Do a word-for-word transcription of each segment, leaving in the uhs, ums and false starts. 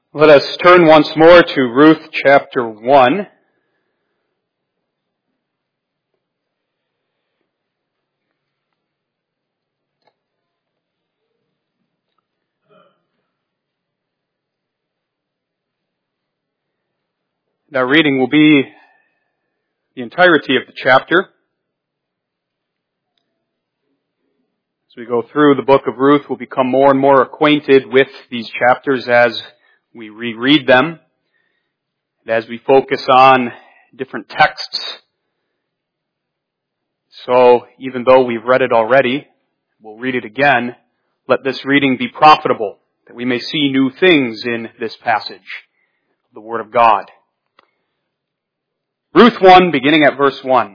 Let us turn once more to Ruth chapter one. Our reading will be the entirety of the chapter. As we go through the book of Ruth, we'll become more and more acquainted with these chapters as we reread them, and as we focus on different texts. So even though we've read it already, we'll read it again. Let this reading be profitable, that we may see new things in this passage of the Word of God. Ruth one, beginning at verse one.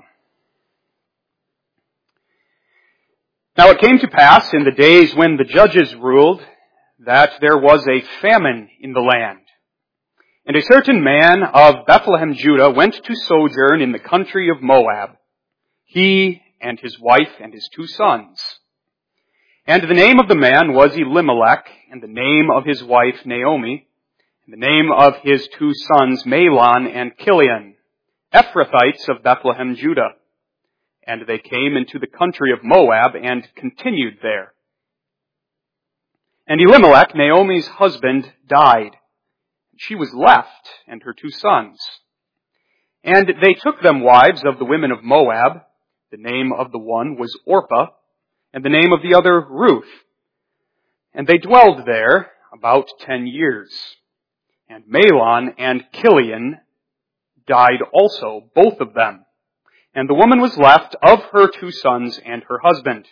Now it came to pass in the days when the judges ruled that there was a famine in the land. And a certain man of Bethlehem, Judah, went to sojourn in the country of Moab, he and his wife and his two sons. And the name of the man was Elimelech, and the name of his wife Naomi, and the name of his two sons Mahlon and Chilion, Ephrathites of Bethlehem, Judah. And they came into the country of Moab and continued there. And Elimelech, Naomi's husband, died. She was left, and her two sons. And they took them wives of the women of Moab. The name of the one was Orpah, and the name of the other Ruth. And they dwelled there about ten years. And Mahlon and Chilion died also, both of them. And the woman was left of her two sons and her husband.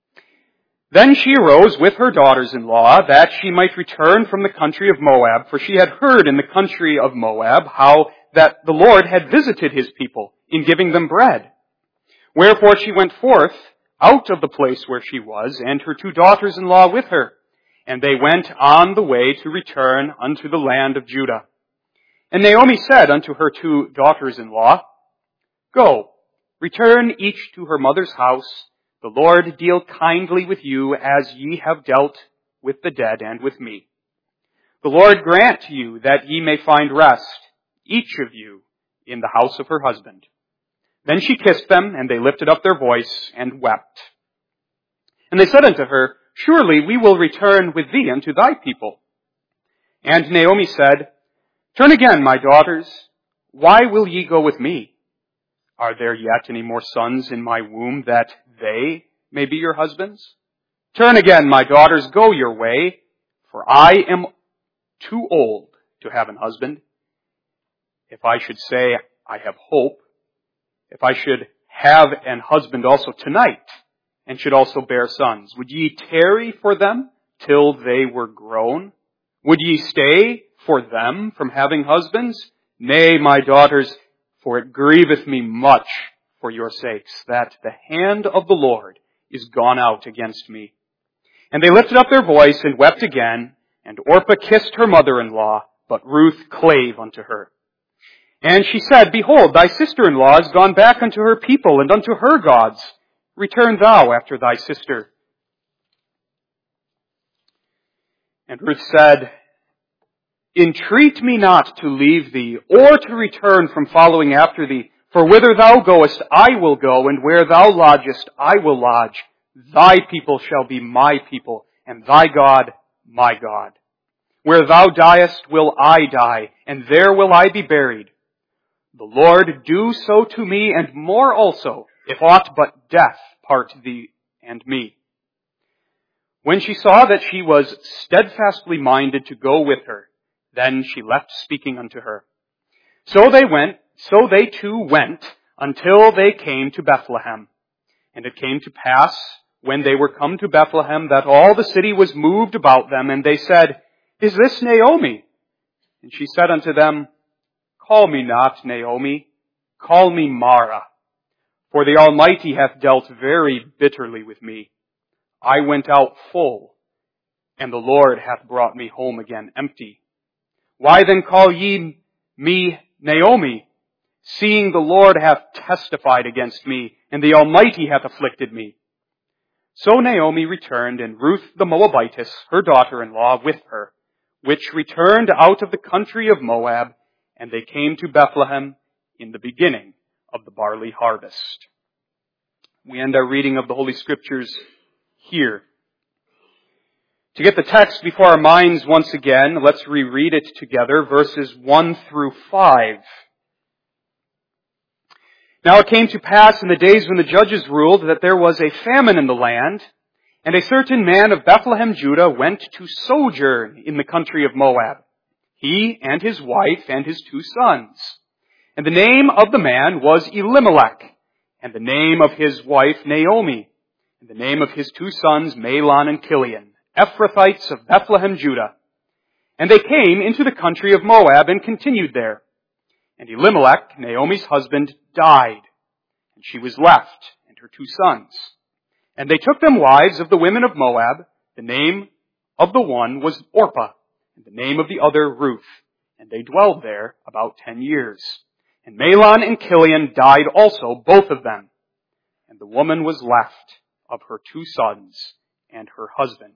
Then she arose with her daughters-in-law that she might return from the country of Moab, for she had heard in the country of Moab how that the Lord had visited his people in giving them bread. Wherefore she went forth out of the place where she was, and her two daughters-in-law with her. And they went on the way to return unto the land of Judah. And Naomi said unto her two daughters-in-law, Go, return each to her mother's house. The Lord deal kindly with you as ye have dealt with the dead and with me. The Lord grant you that ye may find rest, each of you, in the house of her husband. Then she kissed them, and they lifted up their voice and wept. And they said unto her, Surely we will return with thee unto thy people. And Naomi said, Turn again, my daughters. Why will ye go with me? Are there yet any more sons in my womb that they may be your husbands? Turn again, my daughters, go your way, for I am too old to have an husband. If I should say I have hope, if I should have an husband also tonight, and should also bear sons, would ye tarry for them till they were grown? Would ye stay for them from having husbands? Nay, my daughters, for it grieveth me much for your sakes, that the hand of the Lord is gone out against me. And they lifted up their voice and wept again, and Orpah kissed her mother-in-law, but Ruth clave unto her. And she said, Behold, thy sister-in-law is gone back unto her people and unto her gods. Return thou after thy sister. And Ruth said, Entreat me not to leave thee, or to return from following after thee. For whither thou goest, I will go, and where thou lodgest, I will lodge. Thy people shall be my people, and thy God, my God. Where thou diest, will I die, and there will I be buried. The Lord do so to me, and more also, if aught but death part thee and me. When she saw that she was steadfastly minded to go with her, then she left speaking unto her. So they went, so they two went, until they came to Bethlehem. And it came to pass, when they were come to Bethlehem, that all the city was moved about them, and they said, Is this Naomi? And she said unto them, Call me not Naomi, call me Mara, for the Almighty hath dealt very bitterly with me. I went out full, and the Lord hath brought me home again empty. Why then call ye me Naomi, seeing the Lord hath testified against me, and the Almighty hath afflicted me? So Naomi returned, and Ruth the Moabitess, her daughter-in-law, with her, which returned out of the country of Moab, and they came to Bethlehem in the beginning of the barley harvest. We end our reading of the Holy Scriptures here. To get the text before our minds once again, let's reread it together, verses one through five. Now it came to pass in the days when the judges ruled that there was a famine in the land, and a certain man of Bethlehem, Judah, went to sojourn in the country of Moab, he and his wife and his two sons. And the name of the man was Elimelech, and the name of his wife Naomi, and the name of his two sons Mahlon and Chilion, Ephrathites of Bethlehem, Judah. And they came into the country of Moab and continued there. And Elimelech, Naomi's husband, died, and she was left, and her two sons. And they took them wives of the women of Moab. The name of the one was Orpah, and the name of the other Ruth. And they dwelled there about ten years. And Mahlon and Chilion died also, both of them. And the woman was left of her two sons and her husband.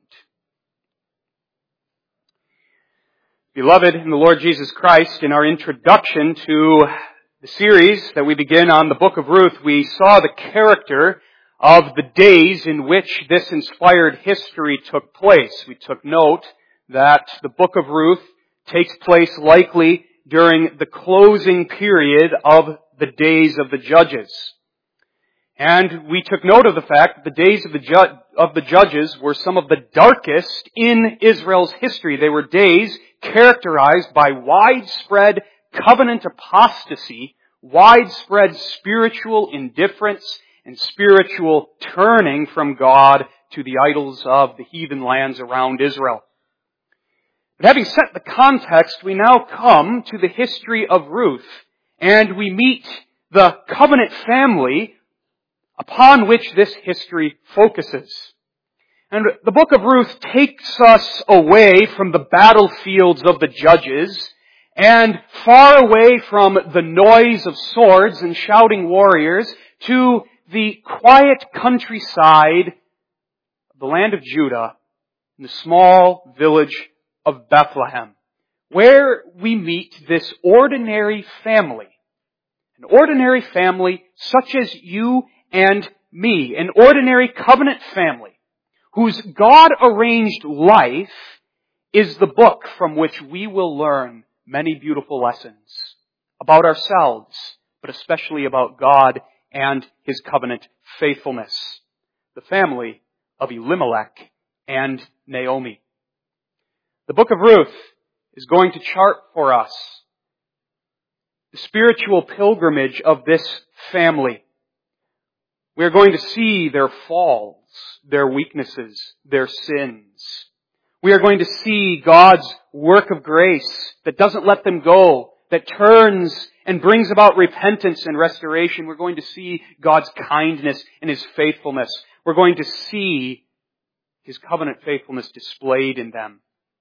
Beloved in the Lord Jesus Christ, in our introduction to the series that we begin on the book of Ruth, we saw the character of the days in which this inspired history took place. We took note that the book of Ruth takes place likely during the closing period of the days of the judges. And we took note of the fact that the days of the, ju- of the judges were some of the darkest in Israel's history. They were days characterized by widespread covenant apostasy, widespread spiritual indifference, and spiritual turning from God to the idols of the heathen lands around Israel. But having set the context, we now come to the history of Ruth, and we meet the covenant family upon which this history focuses. And the book of Ruth takes us away from the battlefields of the judges and far away from the noise of swords and shouting warriors to the quiet countryside of the land of Judah in the small village of Bethlehem, where we meet this ordinary family. An ordinary family such as you and me. An ordinary covenant family whose God-arranged life is the book from which we will learn many beautiful lessons about ourselves, but especially about God and His covenant faithfulness. The family of Elimelech and Naomi. The book of Ruth is going to chart for us the spiritual pilgrimage of this family. We are going to see their falls, their weaknesses, their sins. We are going to see God's work of grace that doesn't let them go, that turns and brings about repentance and restoration. We're going to see God's kindness and His faithfulness. We're going to see His covenant faithfulness displayed in them.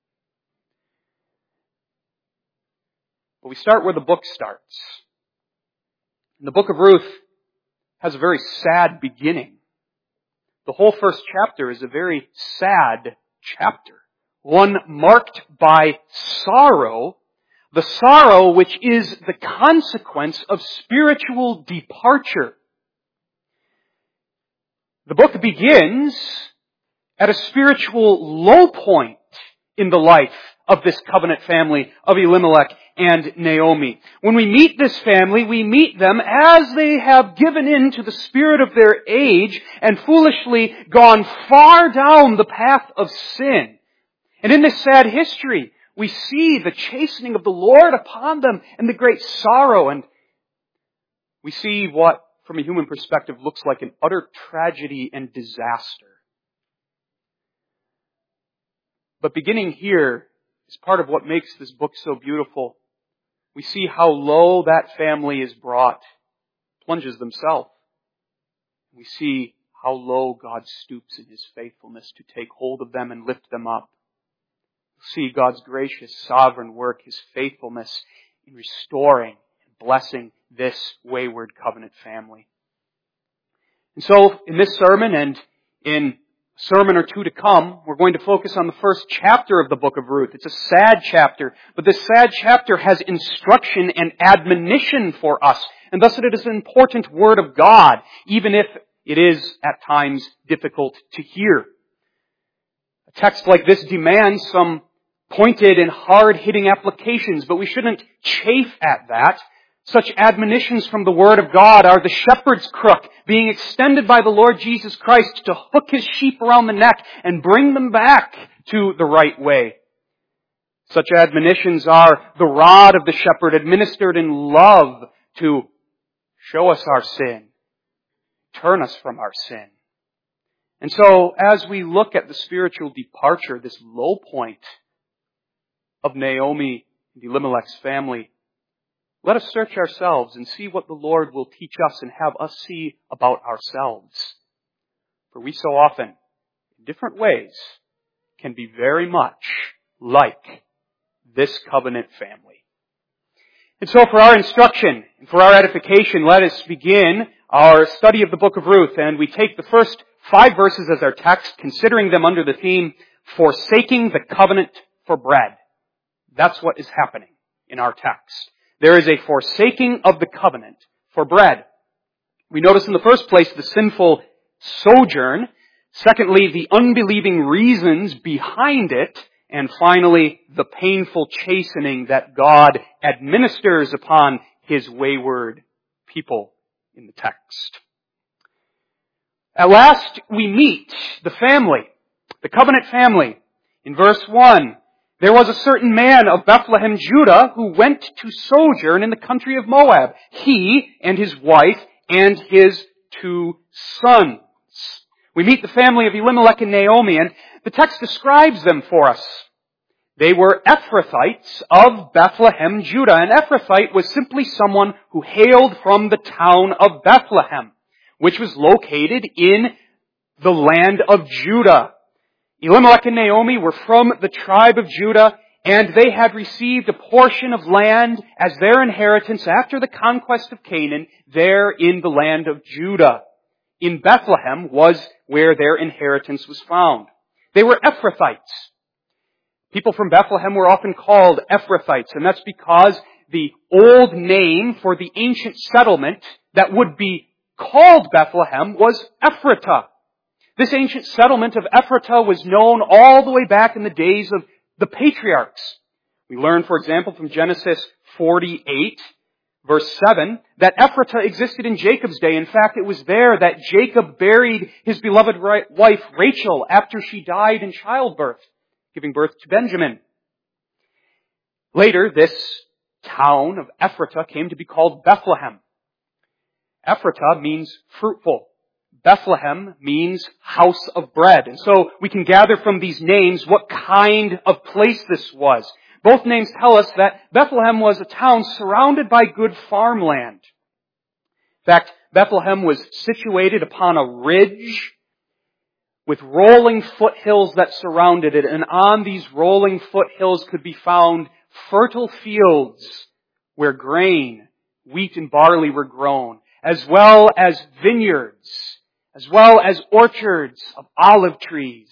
But we start where the book starts. And the book of Ruth has a very sad beginning. The whole first chapter is a very sad chapter. One marked by sorrow, the sorrow which is the consequence of spiritual departure. The book begins at a spiritual low point in the life of this covenant family of Elimelech and Naomi. When we meet this family, we meet them as they have given in to the spirit of their age and foolishly gone far down the path of sin. And in this sad history, we see the chastening of the Lord upon them and the great sorrow. And we see what, from a human perspective, looks like an utter tragedy and disaster. But beginning here is part of what makes this book so beautiful. We see how low that family is brought, plunges themselves. We see how low God stoops in His faithfulness to take hold of them and lift them up. We see God's gracious, sovereign work, His faithfulness in restoring and blessing this wayward covenant family. And so, in this sermon and in sermon or two to come, we're going to focus on the first chapter of the book of Ruth. It's a sad chapter, but this sad chapter has instruction and admonition for us, and thus it is an important word of God, even if it is at times difficult to hear. A text like this demands some pointed and hard-hitting applications, but we shouldn't chafe at that. Such admonitions from the Word of God are the shepherd's crook being extended by the Lord Jesus Christ to hook His sheep around the neck and bring them back to the right way. Such admonitions are the rod of the shepherd administered in love to show us our sin, turn us from our sin. And so, as we look at the spiritual departure, this low point of Naomi and Elimelech's family, let us search ourselves and see what the Lord will teach us and have us see about ourselves. For we so often, in different ways, can be very much like this covenant family. And so for our instruction and for our edification, let us begin our study of the book of Ruth. And we take the first five verses as our text, considering them under the theme, forsaking the covenant for bread. That's what is happening in our text. There is a forsaking of the covenant for bread. We notice in the first place the sinful sojourn. Secondly, the unbelieving reasons behind it. And finally, the painful chastening that God administers upon His wayward people in the text. At last, we meet the family, the covenant family. In verse one, there was a certain man of Bethlehem, Judah, who went to sojourn in the country of Moab, he and his wife and his two sons. We meet the family of Elimelech and Naomi, and the text describes them for us. They were Ephrathites of Bethlehem, Judah. An Ephrathite was simply someone who hailed from the town of Bethlehem, which was located in the land of Judah. Elimelech and Naomi were from the tribe of Judah, and they had received a portion of land as their inheritance after the conquest of Canaan there in the land of Judah. In Bethlehem was where their inheritance was found. They were Ephrathites. People from Bethlehem were often called Ephrathites, and that's because the old name for the ancient settlement that would be called Bethlehem was Ephratah. This ancient settlement of Ephratah was known all the way back in the days of the patriarchs. We learn, for example, from Genesis forty-eight, verse seven, that Ephratah existed in Jacob's day. In fact, it was there that Jacob buried his beloved wife Rachel after she died in childbirth, giving birth to Benjamin. Later, this town of Ephratah came to be called Bethlehem. Ephratah means fruitful. Bethlehem means house of bread. And so we can gather from these names what kind of place this was. Both names tell us that Bethlehem was a town surrounded by good farmland. In fact, Bethlehem was situated upon a ridge with rolling foothills that surrounded it. And on these rolling foothills could be found fertile fields where grain, wheat and barley were grown, as well as vineyards, as well as orchards of olive trees.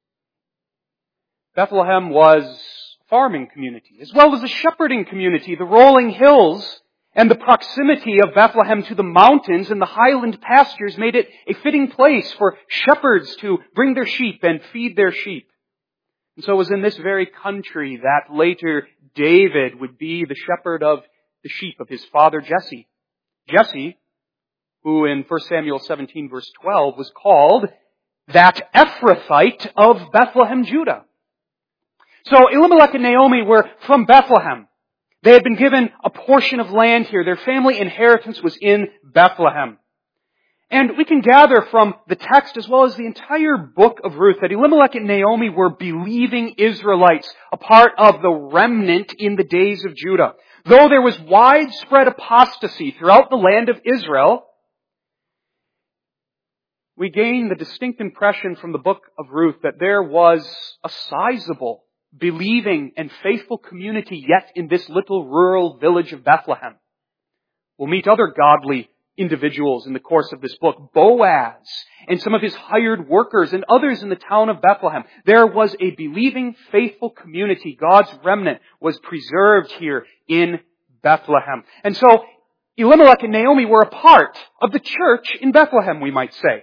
Bethlehem was a farming community, as well as a shepherding community. The rolling hills and the proximity of Bethlehem to the mountains and the highland pastures made it a fitting place for shepherds to bring their sheep and feed their sheep. And so it was in this very country that later David would be the shepherd of the sheep of his father Jesse. Jesse, who in First Samuel seventeen verse twelve was called that Ephrathite of Bethlehem, Judah. So Elimelech and Naomi were from Bethlehem. They had been given a portion of land here. Their family inheritance was in Bethlehem. And we can gather from the text as well as the entire book of Ruth that Elimelech and Naomi were believing Israelites, a part of the remnant in the days of Judah. Though there was widespread apostasy throughout the land of Israel, we gain the distinct impression from the book of Ruth that there was a sizable, believing, and faithful community yet in this little rural village of Bethlehem. We'll meet other godly individuals in the course of this book. Boaz and some of his hired workers and others in the town of Bethlehem. There was a believing, faithful community. God's remnant was preserved here in Bethlehem. And so Elimelech and Naomi were a part of the church in Bethlehem, we might say.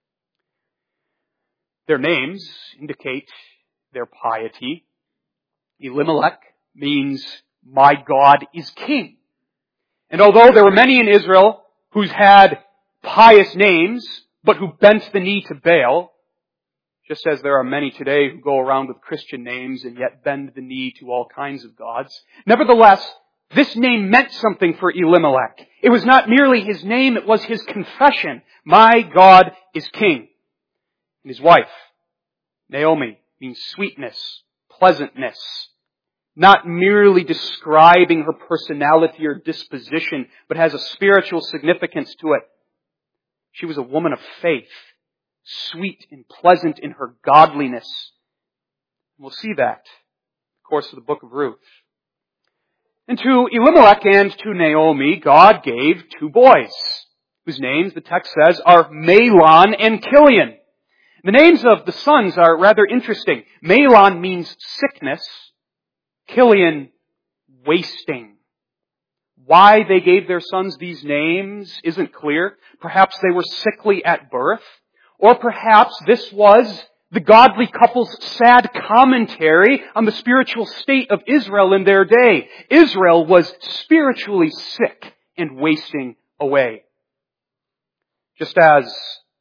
Their names indicate their piety. Elimelech means, my God is king. And although there were many in Israel who had pious names, but who bent the knee to Baal, just as there are many today who go around with Christian names and yet bend the knee to all kinds of gods, nevertheless, this name meant something for Elimelech. It was not merely his name, it was his confession. My God is king. And his wife, Naomi, means sweetness, pleasantness, not merely describing her personality or disposition, but has a spiritual significance to it. She was a woman of faith, sweet and pleasant in her godliness. We'll see that in the course of the book of Ruth. And to Elimelech and to Naomi, God gave two boys, whose names, the text says, are Mahlon and Chilion. The names of the sons are rather interesting. Mahlon means sickness, Chilion, wasting. Why they gave their sons these names isn't clear. Perhaps they were sickly at birth, or perhaps this was the godly couple's sad commentary on the spiritual state of Israel in their day. Israel was spiritually sick and wasting away. Just as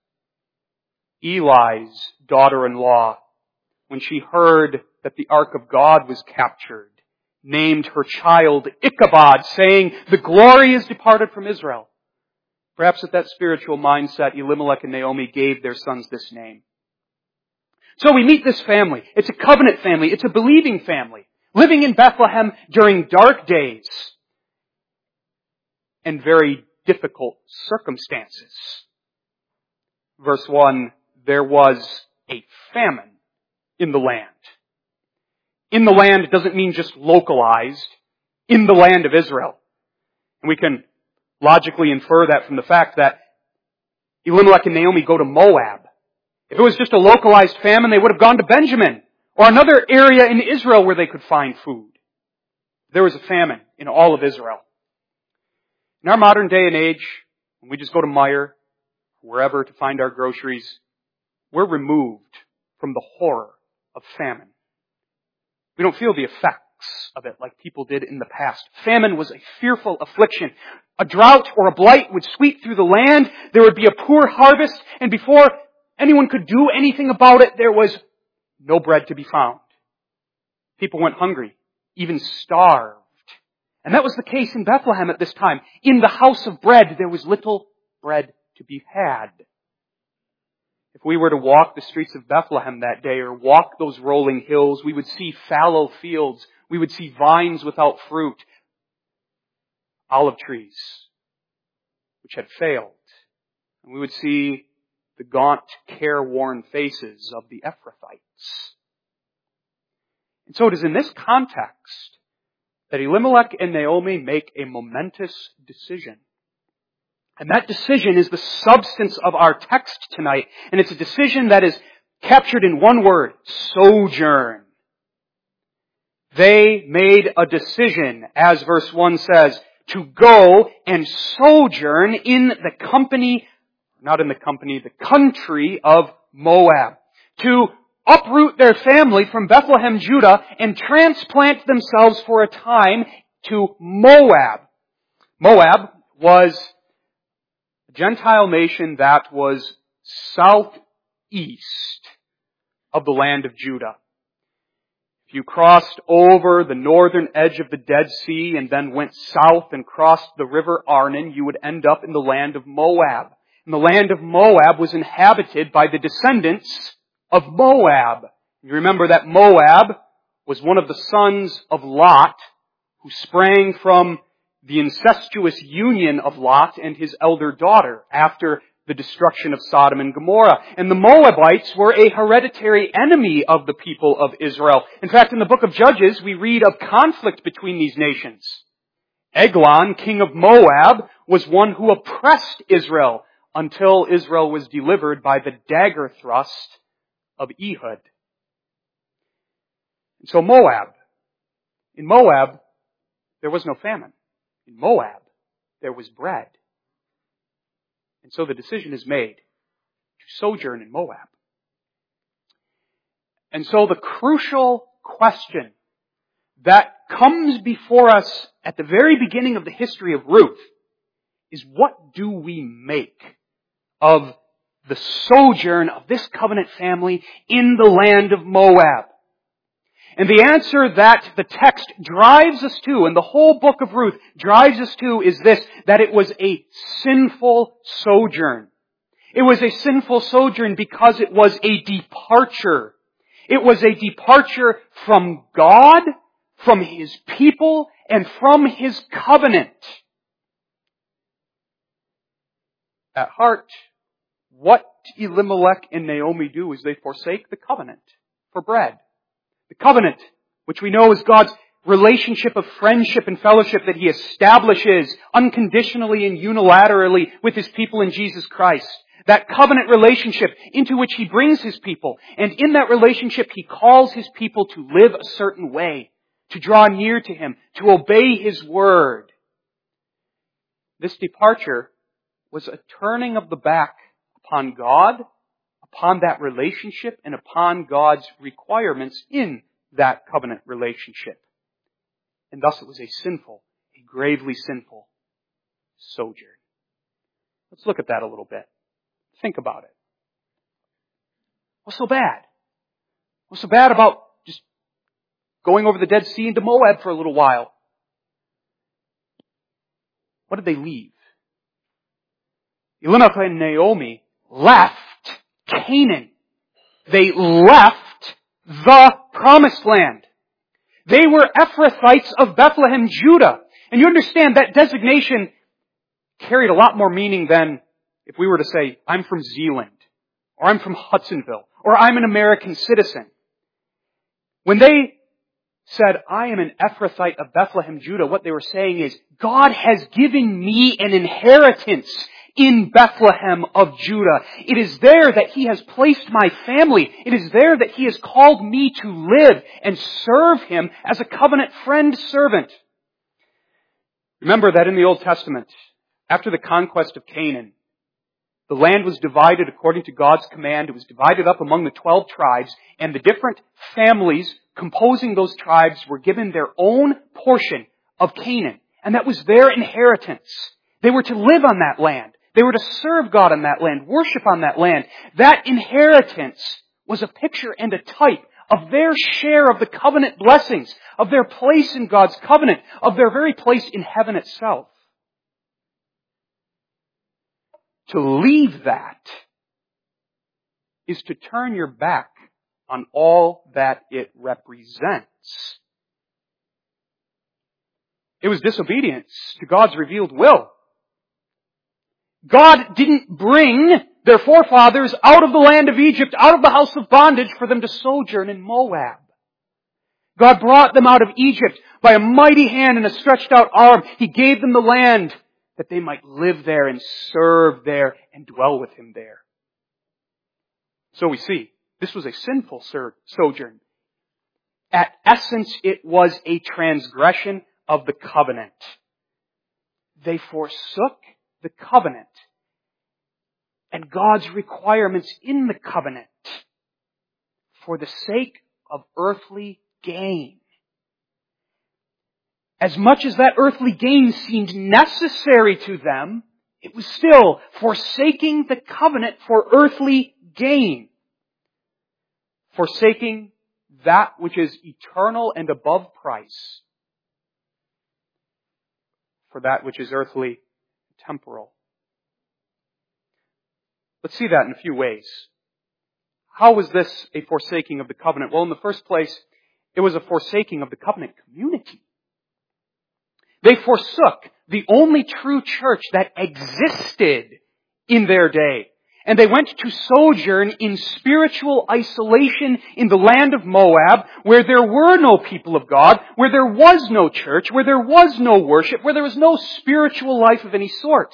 Eli's daughter-in-law, when she heard that the Ark of God was captured, named her child Ichabod, saying, the glory is departed from Israel. Perhaps with that spiritual mindset, Elimelech and Naomi gave their sons this name. So we meet this family. It's a covenant family. It's a believing family, living in Bethlehem during dark days and very difficult circumstances. Verse one, there was a famine in the land. In the land doesn't mean just localized. In the land of Israel. And we can logically infer that from the fact that Elimelech and Naomi go to Moab. If it was just a localized famine, they would have gone to Benjamin or another area in Israel where they could find food. There was a famine in all of Israel. In our modern day and age, when we just go to Meijer, wherever to find our groceries, we're removed from the horror of famine. We don't feel the effects of it like people did in the past. Famine was a fearful affliction. A drought or a blight would sweep through the land. There would be a poor harvest, and before anyone could do anything about it, there was no bread to be found. People went hungry, even starved. And that was the case in Bethlehem at this time. In the house of bread, there was little bread to be had. If we were to walk the streets of Bethlehem that day or walk those rolling hills, we would see fallow fields. We would see vines without fruit, olive trees which had failed. And we would see the gaunt, careworn faces of the Ephrathites. And so it is in this context that Elimelech and Naomi make a momentous decision. And that decision is the substance of our text tonight. And it's a decision that is captured in one word, sojourn. They made a decision, as verse one says, to go and sojourn in the company, not in the company, the country of Moab. To uproot their family from Bethlehem, Judah, and transplant themselves for a time to Moab. Moab was a Gentile nation that was southeast of the land of Judah. If you crossed over the northern edge of the Dead Sea and then went south and crossed the river Arnon, you would end up in the land of Moab. And the land of Moab was inhabited by the descendants of Moab. You remember that Moab was one of the sons of Lot, who sprang from the incestuous union of Lot and his elder daughter after the destruction of Sodom and Gomorrah. And the Moabites were a hereditary enemy of the people of Israel. In fact, in the book of Judges, we read of conflict between these nations. Eglon, king of Moab, was one who oppressed Israel until Israel was delivered by the dagger thrust of Ehud. And so Moab. In Moab, there was no famine. In Moab, there was bread. And so the decision is made to sojourn in Moab. And so the crucial question that comes before us at the very beginning of the history of Ruth is, what do we make of the sojourn of this covenant family in the land of Moab? And the answer that the text drives us to, and the whole book of Ruth drives us to, is this, that it was a sinful sojourn. It was a sinful sojourn because it was a departure. It was a departure from God, from His people, and from His covenant. At heart, what Elimelech and Naomi do is they forsake the covenant for bread. The covenant, which we know is God's relationship of friendship and fellowship that He establishes unconditionally and unilaterally with His people in Jesus Christ. That covenant relationship into which He brings His people. And in that relationship, He calls His people to live a certain way, to draw near to Him, to obey His word. This departure was a turning of the back upon God, upon that relationship, and upon God's requirements in that covenant relationship. And thus it was a sinful, a gravely sinful sojourn. Let's look at that a little bit. Think about it. What's so bad? What's so bad about just going over the Dead Sea into Moab for a little while? What did they leave? Elimelech and Naomi left Canaan. They left the Promised Land. They were Ephrathites of Bethlehem, Judah. And you understand that designation carried a lot more meaning than if we were to say, I'm from Zeeland, or I'm from Hudsonville, or I'm an American citizen. When they said, I am an Ephrathite of Bethlehem, Judah, what they were saying is, God has given me an inheritance in Bethlehem of Judah. It is there that He has placed my family. It is there that He has called me to live and serve Him as a covenant friend servant. Remember that in the Old Testament, after the conquest of Canaan, the land was divided according to God's command. It was divided up among the twelve tribes, and the different families composing those tribes were given their own portion of Canaan. And that was their inheritance. They were to live on that land. They were to serve God on that land, worship on that land. That inheritance was a picture and a type of their share of the covenant blessings, of their place in God's covenant, of their very place in heaven itself. To leave that is to turn your back on all that it represents. It was disobedience to God's revealed will. God didn't bring their forefathers out of the land of Egypt, out of the house of bondage, for them to sojourn in Moab. God brought them out of Egypt by a mighty hand and a stretched out arm. He gave them the land that they might live there and serve there and dwell with Him there. So we see, this was a sinful sojourn. At essence, it was a transgression of the covenant. They forsook the covenant and God's requirements in the covenant for the sake of earthly gain. As much as that earthly gain seemed necessary to them, it was still forsaking the covenant for earthly gain. Forsaking that which is eternal and above price for that which is earthly, temporal. Let's see that in a few ways. How was this a forsaking of the covenant? Well, in the first place, it was a forsaking of the covenant community. They forsook the only true church that existed in their day. And they went to sojourn in spiritual isolation in the land of Moab, where there were no people of God, where there was no church, where there was no worship, where there was no spiritual life of any sort.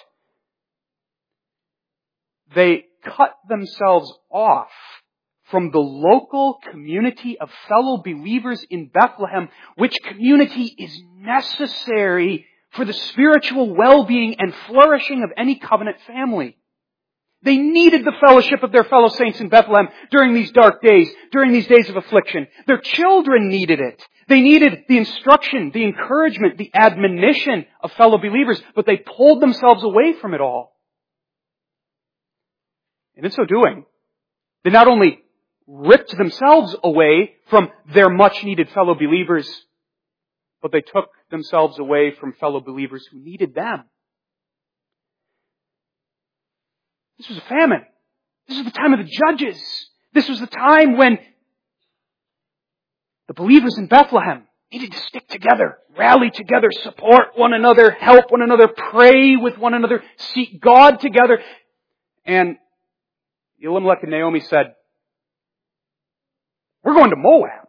They cut themselves off from the local community of fellow believers in Bethlehem, which community is necessary for the spiritual well-being and flourishing of any covenant family. They needed the fellowship of their fellow saints in Bethlehem during these dark days, during these days of affliction. Their children needed it. They needed the instruction, the encouragement, the admonition of fellow believers, but they pulled themselves away from it all. And in so doing, they not only ripped themselves away from their much-needed fellow believers, but they took themselves away from fellow believers who needed them. This was a famine. This was the time of the judges. This was the time when the believers in Bethlehem needed to stick together, rally together, support one another, help one another, pray with one another, seek God together. And Elimelech and Naomi said, "We're going to Moab."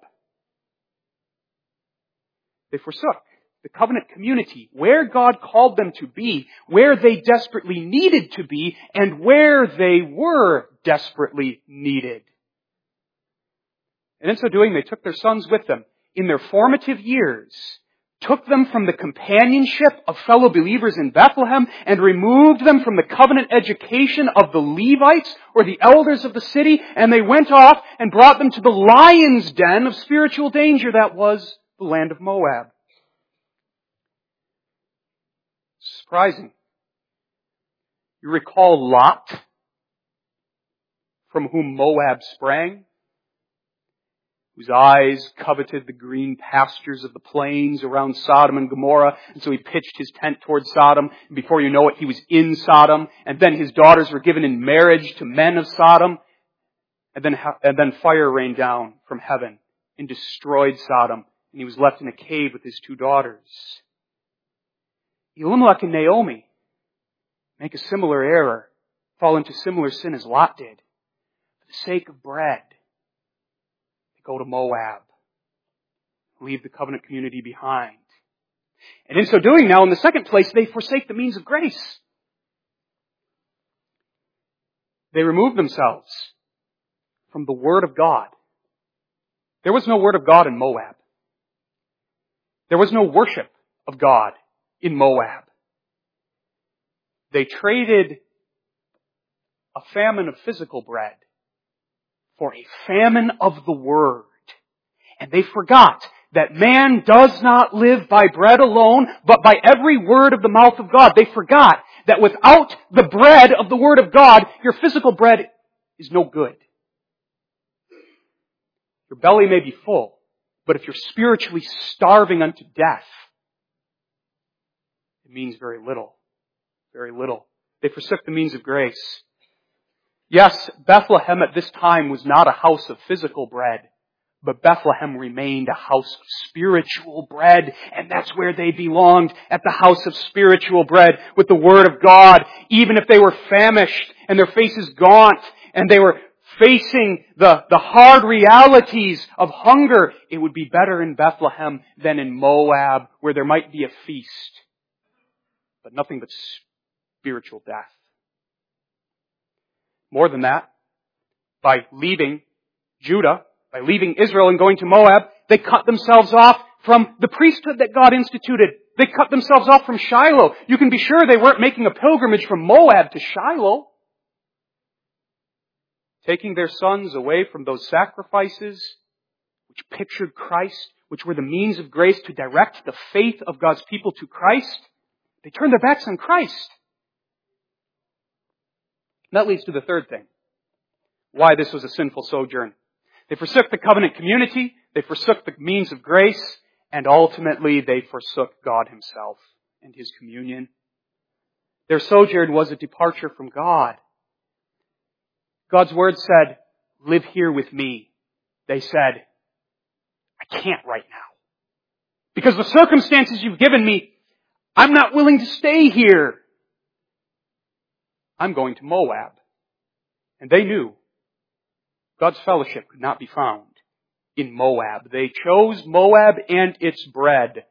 They forsook the covenant community, where God called them to be, where they desperately needed to be, and where they were desperately needed. And in so doing, they took their sons with them in their formative years, took them from the companionship of fellow believers in Bethlehem, and removed them from the covenant education of the Levites or the elders of the city, and they went off and brought them to the lion's den of spiritual danger that was the land of Moab. Surprising. You recall Lot, from whom Moab sprang, whose eyes coveted the green pastures of the plains around Sodom and Gomorrah, and so he pitched his tent toward Sodom, and before you know it, he was in Sodom, and then his daughters were given in marriage to men of Sodom, and then, and then fire rained down from heaven and destroyed Sodom, and he was left in a cave with his two daughters. Elimelech and Naomi make a similar error, fall into similar sin as Lot did. For the sake of bread, they go to Moab, leave the covenant community behind. And in so doing now, in the second place, they forsake the means of grace. They remove themselves from the Word of God. There was no Word of God in Moab. There was no worship of God in Moab. They traded a famine of physical bread for a famine of the Word. And they forgot that man does not live by bread alone, but by every word of the mouth of God. They forgot that without the bread of the Word of God, your physical bread is no good. Your belly may be full, but if you're spiritually starving unto death, it means very little. Very little. They forsook the means of grace. Yes, Bethlehem at this time was not a house of physical bread, but Bethlehem remained a house of spiritual bread, and that's where they belonged, at the house of spiritual bread, with the Word of God. Even if they were famished and their faces gaunt, and they were facing the, the hard realities of hunger, it would be better in Bethlehem than in Moab, where there might be a feast, but nothing but spiritual death. More than that, by leaving Judah, by leaving Israel and going to Moab, they cut themselves off from the priesthood that God instituted. They cut themselves off from Shiloh. You can be sure they weren't making a pilgrimage from Moab to Shiloh. Taking their sons away from those sacrifices which pictured Christ, which were the means of grace to direct the faith of God's people to Christ, they turned their backs on Christ. And that leads to the third thing, why this was a sinful sojourn. They forsook the covenant community, they forsook the means of grace, and ultimately they forsook God Himself and His communion. Their sojourn was a departure from God. God's Word said, "Live here with me." They said, "I can't right now. Because the circumstances you've given me, I'm not willing to stay here. I'm going to Moab." And they knew God's fellowship could not be found in Moab. They chose Moab and its bread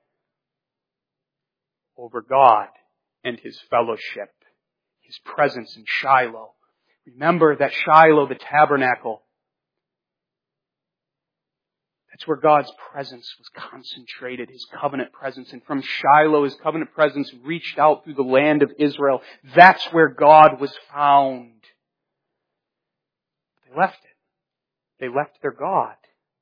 over God and His fellowship, His presence in Shiloh. Remember that Shiloh, the tabernacle, that's where God's presence was concentrated, His covenant presence. And from Shiloh, His covenant presence reached out through the land of Israel. That's where God was found. They left it. They left their God.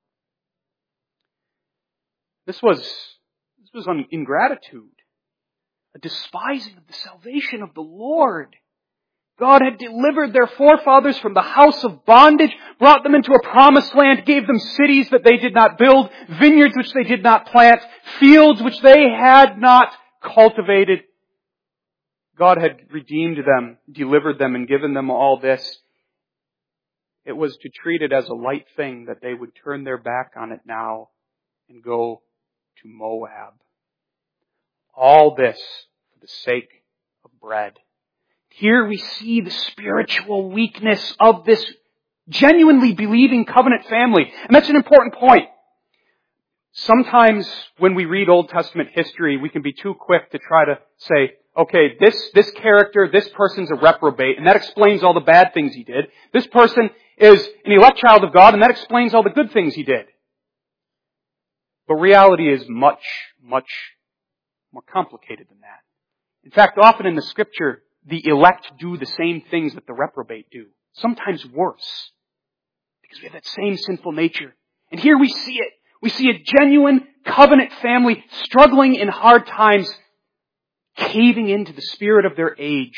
This was, this was an ingratitude, a despising of the salvation of the Lord. God had delivered their forefathers from the house of bondage, brought them into a promised land, gave them cities that they did not build, vineyards which they did not plant, fields which they had not cultivated. God had redeemed them, delivered them, and given them all this. It was to treat it as a light thing that they would turn their back on it now and go to Moab. All this for the sake of bread. Here we see the spiritual weakness of this genuinely believing covenant family. And that's an important point. Sometimes when we read Old Testament history, we can be too quick to try to say, okay, this, this character, this person's a reprobate, and that explains all the bad things he did. This person is an elect child of God, and that explains all the good things he did. But reality is much, much more complicated than that. In fact, often in the Scripture, the elect do the same things that the reprobate do. Sometimes worse. Because we have that same sinful nature. And here we see it. We see a genuine covenant family struggling in hard times, caving into the spirit of their age,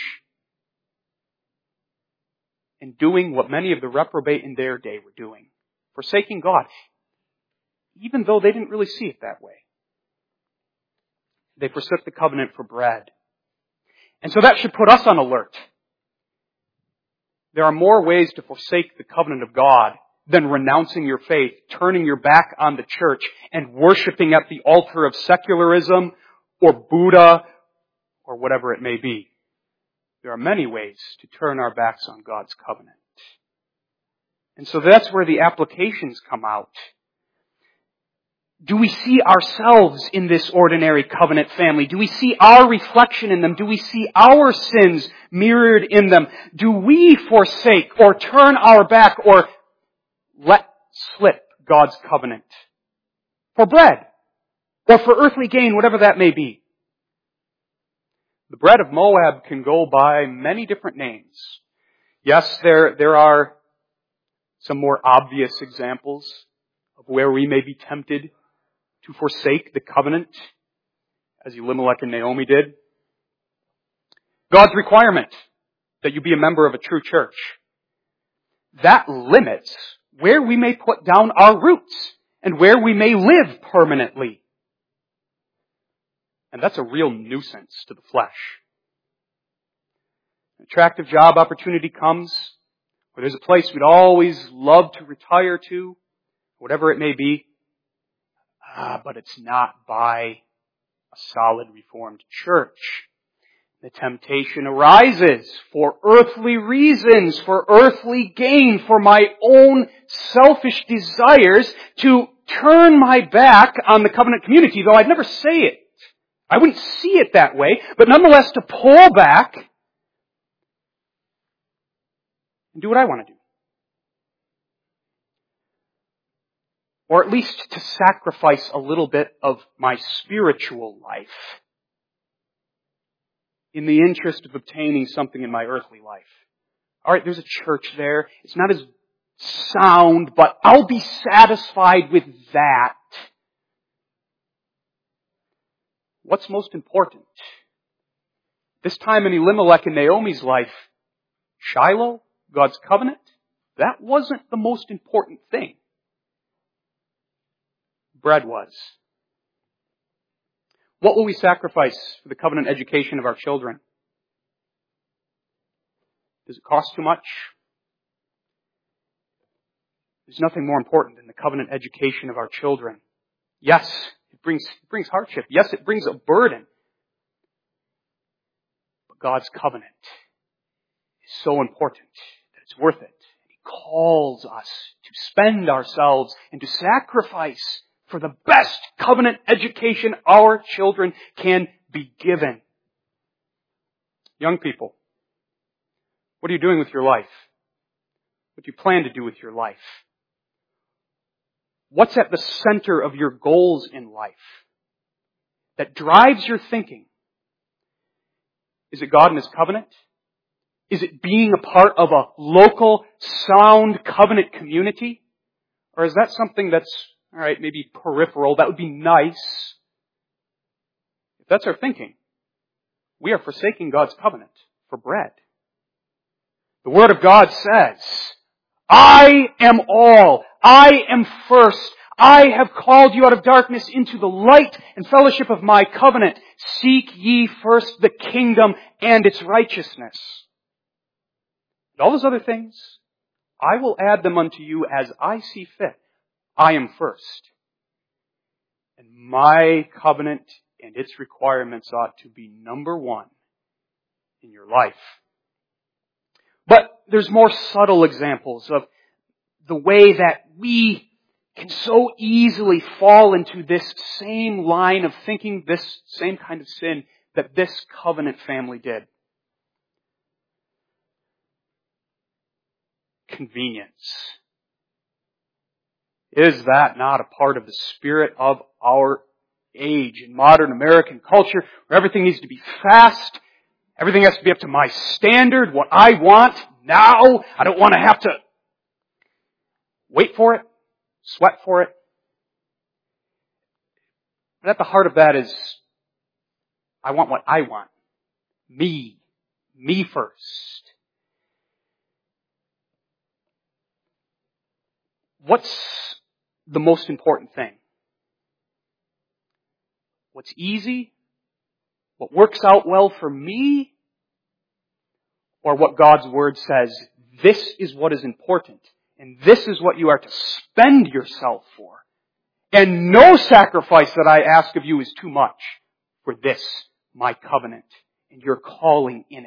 and doing what many of the reprobate in their day were doing. Forsaking God. Even though they didn't really see it that way. They forsook the covenant for bread. And so that should put us on alert. There are more ways to forsake the covenant of God than renouncing your faith, turning your back on the church, and worshiping at the altar of secularism or Buddha or whatever it may be. There are many ways to turn our backs on God's covenant. And so that's where the applications come out. Do we see ourselves in this ordinary covenant family? Do we see our reflection in them? Do we see our sins mirrored in them? Do we forsake or turn our back or let slip God's covenant for bread or for earthly gain, whatever that may be? The bread of Moab can go by many different names. Yes, there, there are some more obvious examples of where we may be tempted to forsake the covenant, as Elimelech and Naomi did. God's requirement that you be a member of a true church. That limits where we may put down our roots and where we may live permanently. And that's a real nuisance to the flesh. An attractive job opportunity comes, or there's a place we'd always love to retire to, whatever it may be. Ah, but it's not by a solid Reformed church. The temptation arises for earthly reasons, for earthly gain, for my own selfish desires to turn my back on the covenant community, though I'd never say it. I wouldn't see it that way, but nonetheless to pull back and do what I want to do. Or at least to sacrifice a little bit of my spiritual life in the interest of obtaining something in my earthly life. All right, there's a church there. It's not as sound, but I'll be satisfied with that. What's most important? This time in Elimelech and Naomi's life, Shiloh, God's covenant, that wasn't the most important thing. Bread was. What will we sacrifice for the covenant education of our children? Does it cost too much? There's nothing more important than the covenant education of our children. Yes, it brings, it brings hardship. Yes, it brings a burden. But God's covenant is so important that it's worth it. calls us to spend ourselves and to sacrifice for the best covenant education our children can be given. Young people, what are you doing with your life? What do you plan to do with your life? What's at the center of your goals in life that drives your thinking? Is it God and His covenant? Is it being a part of a local, sound covenant community? Or is that something that's, all right, maybe peripheral? That would be nice. If that's our thinking, we are forsaking God's covenant for bread. The Word of God says, I am all. I am first. I have called you out of darkness into the light and fellowship of my covenant. Seek ye first the kingdom and its righteousness. And all those other things, I will add them unto you as I see fit. I am first. And my covenant and its requirements ought to be number one in your life. But there's more subtle examples of the way that we can so easily fall into this same line of thinking, this same kind of sin that this covenant family did. Convenience. Is that not a part of the spirit of our age in modern American culture, where everything needs to be fast, everything has to be up to my standard, what I want now? I don't want to have to wait for it, sweat for it. But at the heart of that is, I want what I want. Me. Me first. What's the most important thing? What's easy? What works out well for me? Or what God's Word says, this is what is important, and this is what you are to spend yourself for. And no sacrifice that I ask of you is too much for this, my covenant, and your calling in it.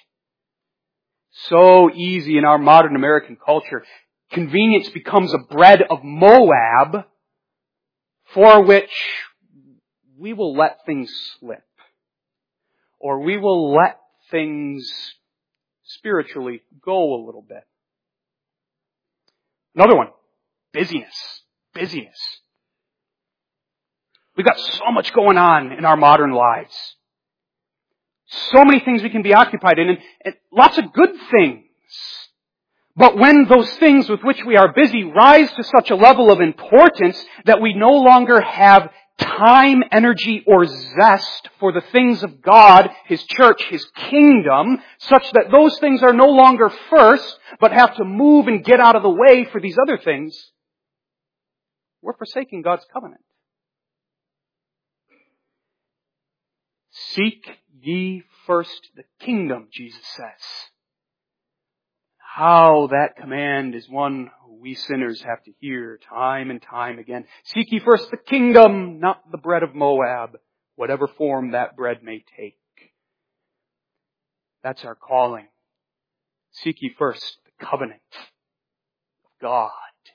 So easy in our modern American culture. Convenience becomes a bread of Moab for which we will let things slip. Or we will let things spiritually go a little bit. Another one, busyness. Busyness. We've got so much going on in our modern lives. So many things we can be occupied in, and, and lots of good things. But when those things with which we are busy rise to such a level of importance that we no longer have time, energy, or zest for the things of God, His church, His kingdom, such that those things are no longer first, but have to move and get out of the way for these other things, we're forsaking God's covenant. Seek ye first the kingdom, Jesus says. How that command is one we sinners have to hear time and time again. Seek ye first the kingdom, not the bread of Moab, whatever form that bread may take. That's our calling. Seek ye first the covenant of God.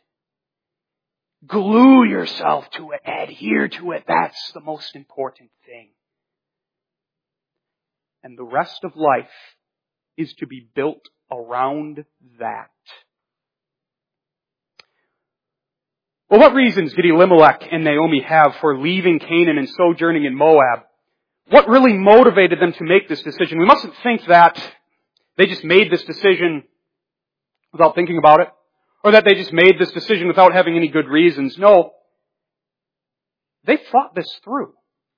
Glue yourself to it, adhere to it. That's the most important thing. And the rest of life is to be built around that. Well, what reasons did Elimelech and Naomi have for leaving Canaan and sojourning in Moab? What really motivated them to make this decision? We mustn't think that they just made this decision without thinking about it, or that they just made this decision without having any good reasons. No. They thought this through.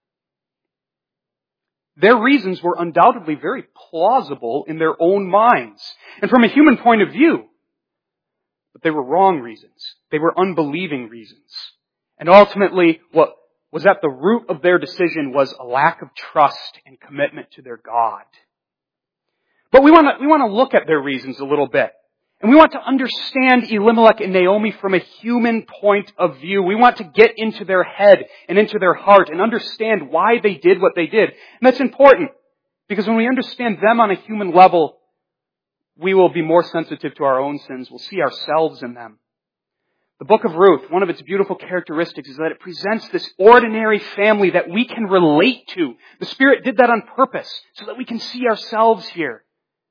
Their reasons were undoubtedly very plausible in their own minds and from a human point of view. But they were wrong reasons. They were unbelieving reasons. And ultimately, what was at the root of their decision was a lack of trust and commitment to their God. But we want to, we want to look at their reasons a little bit. And we want to understand Elimelech and Naomi from a human point of view. We want to get into their head and into their heart and understand why they did what they did. And that's important, because when we understand them on a human level, we will be more sensitive to our own sins. We'll see ourselves in them. The book of Ruth, one of its beautiful characteristics is that it presents this ordinary family that we can relate to. The Spirit did that on purpose so that we can see ourselves here.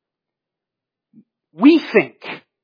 We think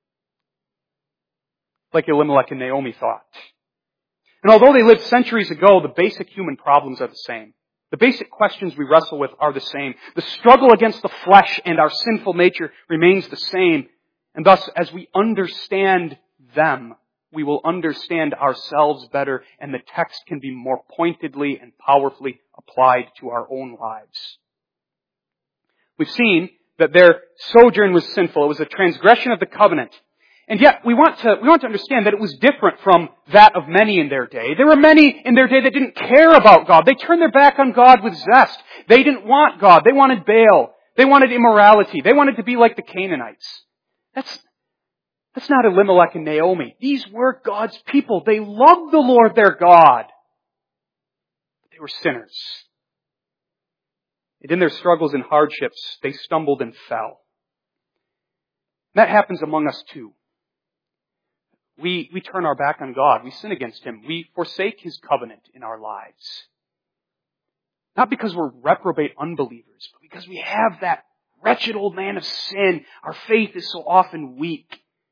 like Elimelech and Naomi thought. And although they lived centuries ago, the basic human problems are the same. The basic questions we wrestle with are the same. The struggle against the flesh and our sinful nature remains the same. And thus, as we understand them, we will understand ourselves better, and the text can be more pointedly and powerfully applied to our own lives. We've seen that their sojourn was sinful. It was a transgression of the covenant. And yet, we want to, we want to understand that it was different from that of many in their day. There were many in their day that didn't care about God. They turned their back on God with zest. They didn't want God. They wanted Baal. They wanted immorality. They wanted to be like the Canaanites. That's, that's not Elimelech and Naomi. These were God's people. They loved the Lord their God. They were sinners. And in their struggles and hardships, they stumbled and fell. That happens among us too. We, we turn our back on God. We sin against Him. We forsake His covenant in our lives. Not because we're reprobate unbelievers, but because we have that wretched old man of sin. Our faith is so often weak.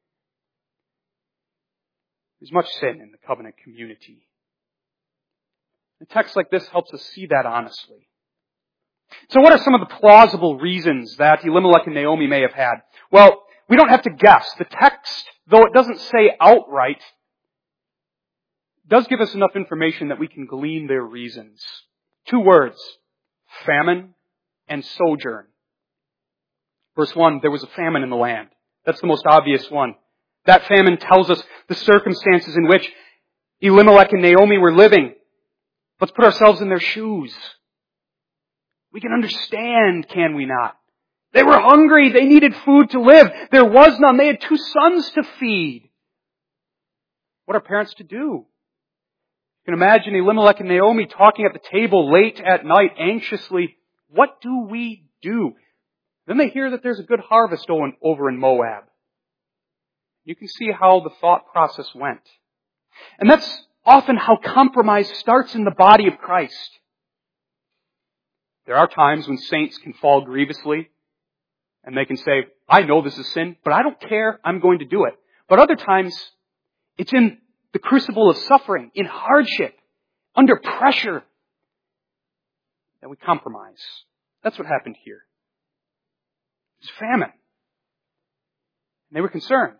There's much sin in the covenant community. A text like this helps us see that honestly. So what are some of the plausible reasons that Elimelech and Naomi may have had? Well, we don't have to guess. The text, though it doesn't say outright, does give us enough information that we can glean their reasons. Two words, famine and sojourn. Verse one, there was a famine in the land. That's the most obvious one. That famine tells us the circumstances in which Elimelech and Naomi were living. Let's put ourselves in their shoes. We can understand, can we not? They were hungry. They needed food to live. There was none. They had two sons to feed. What are parents to do? You can imagine Elimelech and Naomi talking at the table late at night anxiously. What do we do? Then they hear that there's a good harvest over in Moab. You can see how the thought process went. And that's often how compromise starts in the body of Christ. There are times when saints can fall grievously, and they can say, I know this is sin, but I don't care, I'm going to do it. But other times, it's in the crucible of suffering, in hardship, under pressure, that we compromise. That's what happened here. It was famine. And they were concerned.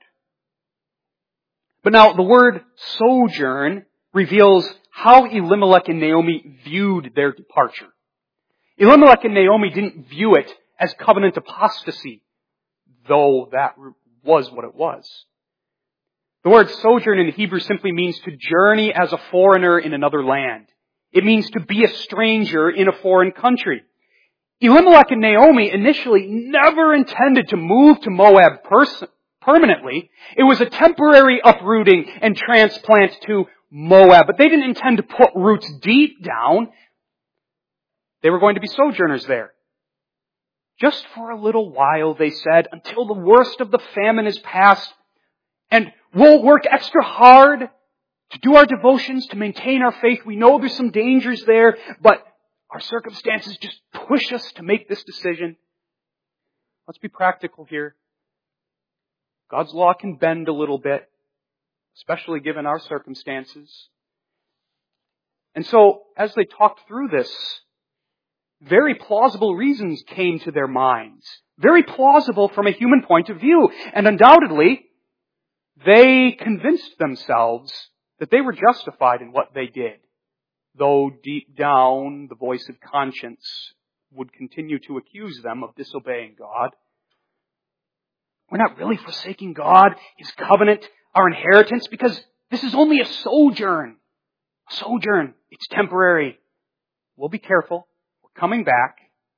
But now, the word sojourn reveals how Elimelech and Naomi viewed their departure. Elimelech and Naomi didn't view it as covenant apostasy, though that was what it was. The word sojourn in Hebrew simply means to journey as a foreigner in another land. It means to be a stranger in a foreign country. Elimelech and Naomi initially never intended to move to Moab pers- permanently. It was a temporary uprooting and transplant to Moab, but they didn't intend to put roots deep down. They were going to be sojourners there. Just for a little while, they said, until the worst of the famine is past, and we'll work extra hard to do our devotions, to maintain our faith. We know there's some dangers there, but our circumstances just push us to make this decision. Let's be practical here. God's law can bend a little bit, especially given our circumstances. And so, as they talked through this, very plausible reasons came to their minds. Very plausible from a human point of view. And undoubtedly, they convinced themselves that they were justified in what they did. Though deep down, the voice of conscience would continue to accuse them of disobeying God. We're not really forsaking God, His covenant, our inheritance, because this is only a sojourn. A sojourn. It's temporary. We'll be careful. Coming back,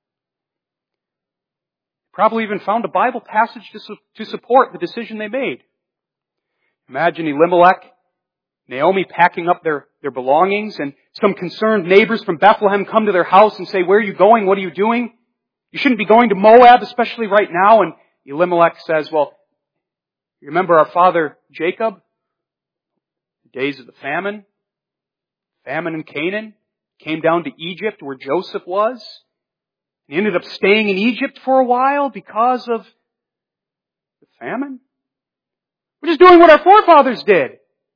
probably even found a Bible passage to, su- to support the decision they made. Imagine Elimelech, Naomi packing up their, their belongings, and some concerned neighbors from Bethlehem come to their house and say, where are you going? What are you doing? You shouldn't be going to Moab, especially right now. And Elimelech says, well, you remember our father Jacob? The days of the famine? Famine in Canaan? Came down to Egypt where Joseph was. He ended up staying in Egypt for a while because of the famine. We're just doing what our forefathers did.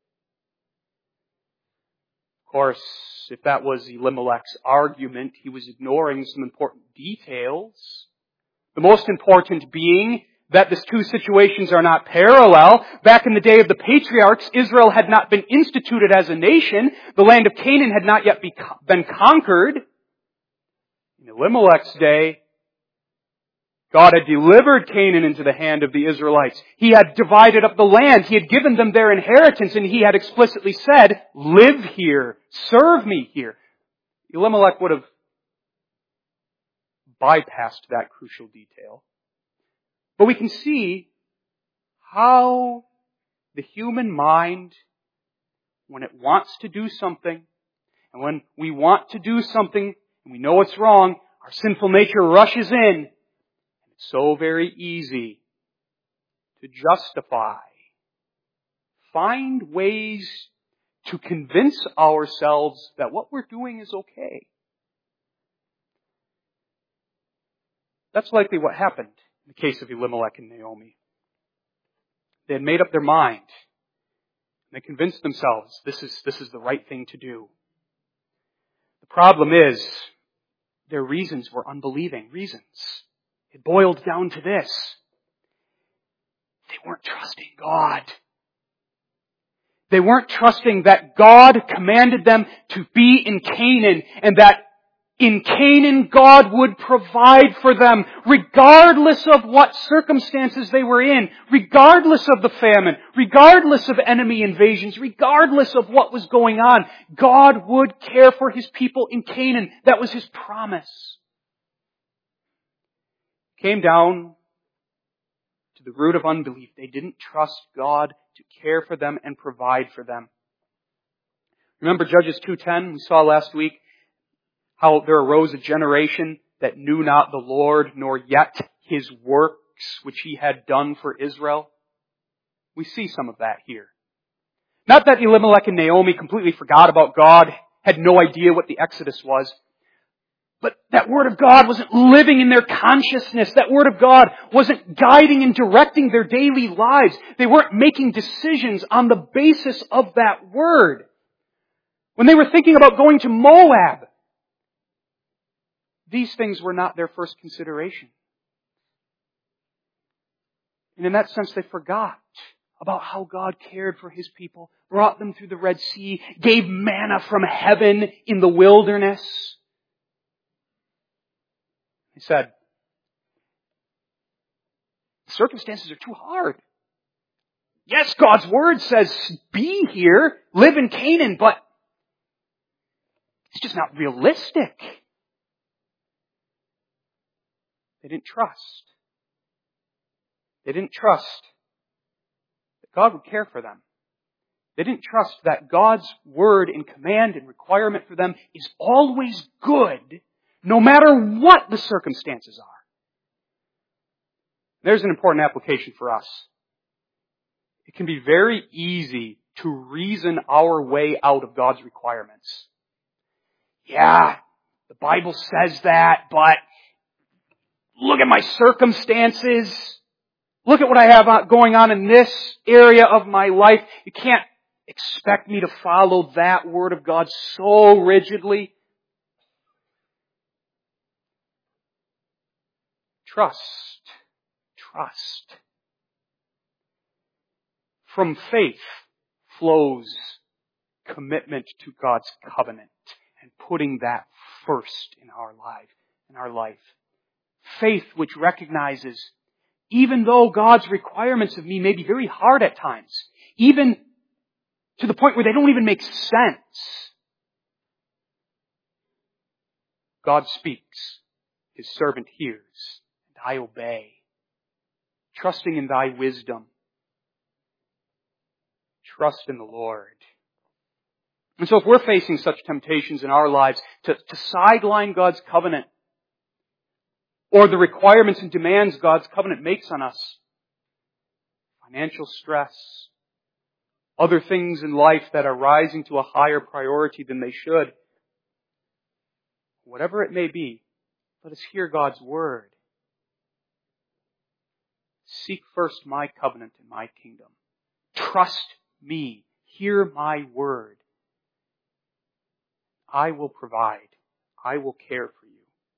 Of course, if that was Elimelech's argument, he was ignoring some important details. The most important being that the two situations are not parallel. Back in the day of the patriarchs, Israel had not been instituted as a nation. The land of Canaan had not yet been conquered. In Elimelech's day, God had delivered Canaan into the hand of the Israelites. He had divided up the land. He had given them their inheritance, and He had explicitly said, live here, serve me here. Elimelech would have bypassed that crucial detail. But we can see how the human mind, when it wants to do something, and when we want to do something, and we know it's wrong, our sinful nature rushes in. It's so very easy to justify, find ways to convince ourselves that what we're doing is okay. That's likely what happened in the case of Elimelech and Naomi. They had made up their mind. They convinced themselves this is, this is the right thing to do. The problem is, their reasons were unbelieving reasons. It boiled down to this. They weren't trusting God. They weren't trusting that God commanded them to be in Canaan, and that in Canaan God would provide for them, regardless of what circumstances they were in, regardless of the famine, regardless of enemy invasions, regardless of what was going on. God would care for His people in Canaan. That was His promise. Came down to the root of unbelief. They didn't trust God to care for them and provide for them. Remember Judges two ten we saw last week? How there arose a generation that knew not the Lord, nor yet His works which He had done for Israel. We see some of that here. Not that Elimelech and Naomi completely forgot about God, had no idea what the Exodus was. But that Word of God wasn't living in their consciousness. That Word of God wasn't guiding and directing their daily lives. They weren't making decisions on the basis of that Word. When they were thinking about going to Moab, these things were not their first consideration. And in that sense, they forgot about how God cared for His people, brought them through the Red Sea, gave manna from heaven in the wilderness. He said, the circumstances are too hard. Yes, God's Word says, be here, live in Canaan, but it's just not realistic. They didn't trust. They didn't trust that God would care for them. They didn't trust that God's Word and command and requirement for them is always good, no matter what the circumstances are. There's an important application for us. It can be very easy to reason our way out of God's requirements. Yeah, the Bible says that, but look at my circumstances. Look at what I have going on in this area of my life. You can't expect me to follow that Word of God so rigidly. Trust. Trust. From faith flows commitment to God's covenant and putting that first in our life, in our life. Faith which recognizes, even though God's requirements of me may be very hard at times, even to the point where they don't even make sense, God speaks, His servant hears, and I obey, trusting in Thy wisdom. Trust in the Lord. And so if we're facing such temptations in our lives to, to sideline God's covenant, or the requirements and demands God's covenant makes on us. Financial stress, other things in life that are rising to a higher priority than they should. Whatever it may be, let us hear God's word. Seek first my covenant and my kingdom. Trust me. Hear my word. I will provide. I will care for you.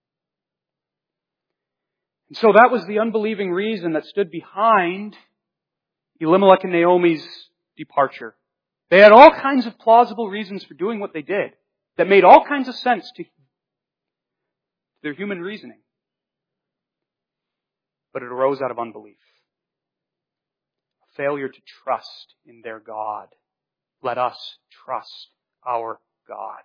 And so that was the unbelieving reason that stood behind Elimelech and Naomi's departure. They had all kinds of plausible reasons for doing what they did that made all kinds of sense to their human reasoning. But it arose out of unbelief. A failure to trust in their God. Let us trust our God.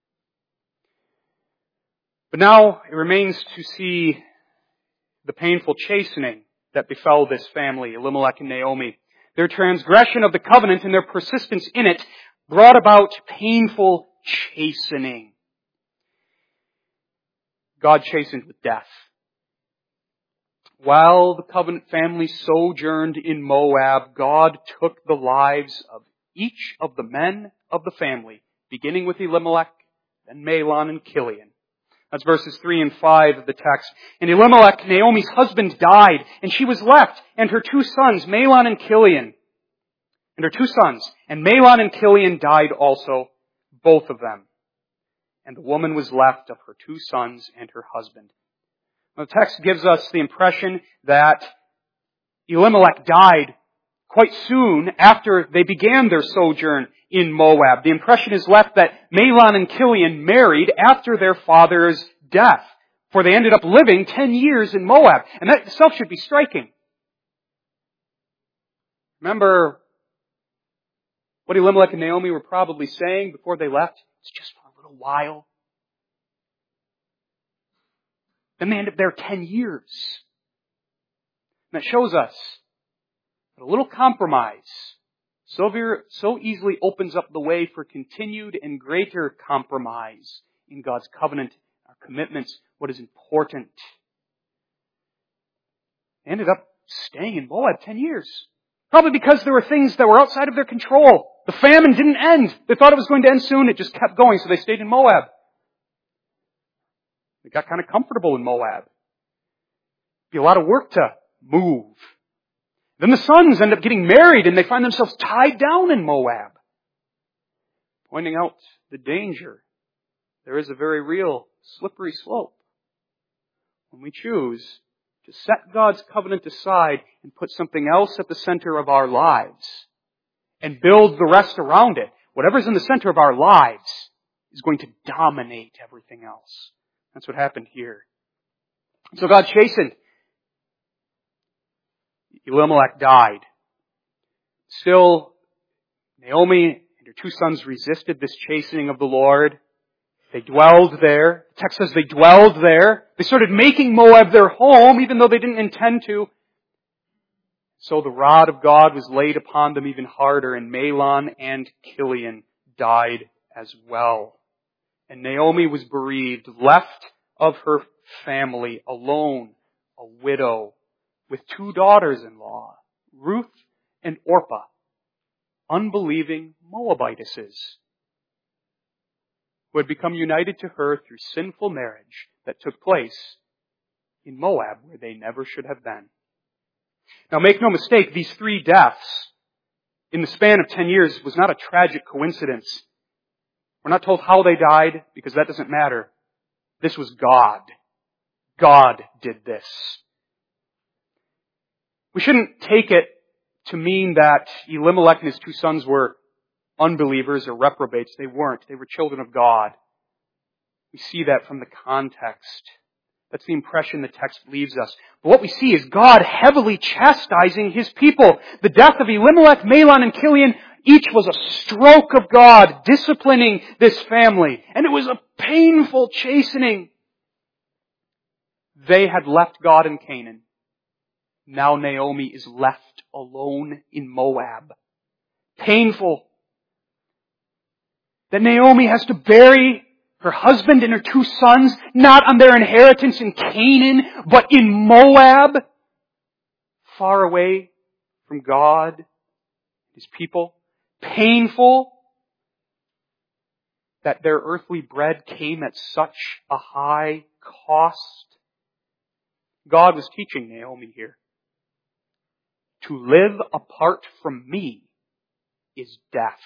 But now it remains to see the painful chastening that befell this family, Elimelech and Naomi. Their transgression of the covenant and their persistence in it brought about painful chastening. God chastened with death. While the covenant family sojourned in Moab, God took the lives of each of the men of the family, beginning with Elimelech, then Mahlon and Chilion. That's verses three and five of the text. And Elimelech, Naomi's husband, died, and she was left, and her two sons, Mahlon and Chilion. And her two sons, and Mahlon and Chilion died also, both of them. And the woman was left of her two sons and her husband. Now, the text gives us the impression that Elimelech died quite soon after they began their sojourn in Moab. The impression is left that Mahlon and Chilion married after their father's death, for they ended up living ten years in Moab. And that itself should be striking. Remember what Elimelech and Naomi were probably saying before they left? It's just for a little while. Then they end up there ten years. And that shows us that a little compromise so, very, so easily opens up the way for continued and greater compromise in God's covenant, our commitments, what is important. They ended up staying in Moab ten years. Probably because there were things that were outside of their control. The famine didn't end. They thought it was going to end soon. It just kept going, so they stayed in Moab. They got kind of comfortable in Moab. Be a lot of work to move. Then the sons end up getting married and they find themselves tied down in Moab. Pointing out the danger. There is a very real slippery slope when we choose to set God's covenant aside and put something else at the center of our lives and build the rest around it. Whatever's in the center of our lives is going to dominate everything else. That's what happened here. So God chastened. Elimelech died. Still, Naomi and her two sons resisted this chastening of the Lord. They dwelled there. The text says they dwelled there. They started making Moab their home, even though they didn't intend to. So the rod of God was laid upon them even harder, and Mahlon and Chilion died as well. And Naomi was bereaved, left of her family, alone, a widow, with two daughters-in-law, Ruth and Orpah, unbelieving Moabitesses, who had become united to her through sinful marriage that took place in Moab, where they never should have been. Now, make no mistake, these three deaths in the span of ten years was not a tragic coincidence. We're not told how they died, because that doesn't matter. This was God. God did this. We shouldn't take it to mean that Elimelech and his two sons were unbelievers or reprobates. They weren't. They were children of God. We see that from the context. That's the impression the text leaves us. But what we see is God heavily chastising His people. The death of Elimelech, Mahlon, and Chilion, each was a stroke of God disciplining this family. And it was a painful chastening. They had left God in Canaan. Now Naomi is left alone in Moab. Painful. That Naomi has to bury her husband and her two sons, not on their inheritance in Canaan, but in Moab, far away from God, His people. Painful that their earthly bread came at such a high cost. God was teaching Naomi here. To live apart from me is death.